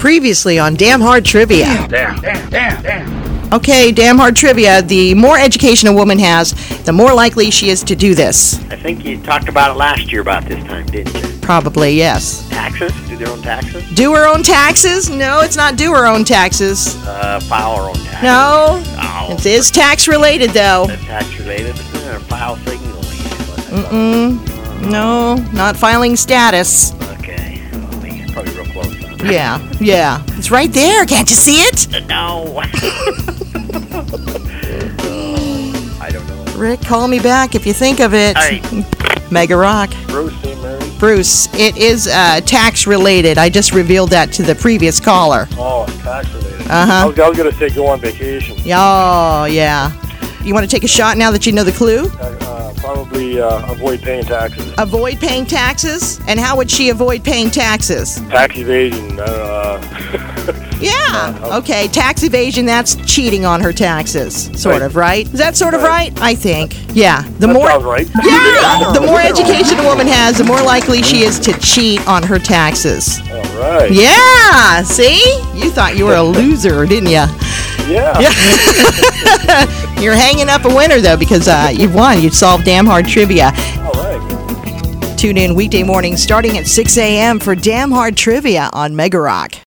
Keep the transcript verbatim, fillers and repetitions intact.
Previously on Damn Hard Trivia. Damn, damn, damn, damn. Okay, Damn Hard Trivia. The more education a woman has, the more likely she is to do this. I think you talked about it last year about this time, didn't you? Probably, yes. Taxes? Do their own taxes? Do her own taxes? No, it's not do her own taxes. Uh, file her own taxes? No. Oh. It is tax related, though. Is that tax related? Uh, file signaling. Mm-mm. No, not filing status. Okay. Oh, man, probably real close. Huh? Yeah, yeah. It's right there. Can't you see it? Uh, no. I don't know. Rick, call me back if you think of it. All right. Mega Rock. Bruce, Saint Mary. Bruce, it is uh, tax related. I just revealed that to the previous caller. Oh, tax related. Uh-huh. I was, I was going to say go on vacation. Oh, yeah. You want to take a shot now that you know the clue? Uh, uh, probably uh, avoid paying taxes. Avoid paying taxes? And how would she avoid paying taxes? Tax evasion. Uh, Yeah. Uh, Okay. Tax evasion, that's cheating on her taxes. Sort Right. of, right? Is that sort of Right. right? I think. Yeah. The that more sounds right. Yeah, the more education a woman has, the more likely she is to cheat on her taxes. All right. Yeah. See? You thought you were a loser, didn't you? Yeah. You're hanging up a winner, though, because uh, you've won. You've solved Damn Hard Trivia. All right. Tune in weekday mornings starting at six a.m. for Damn Hard Trivia on Mega Rock.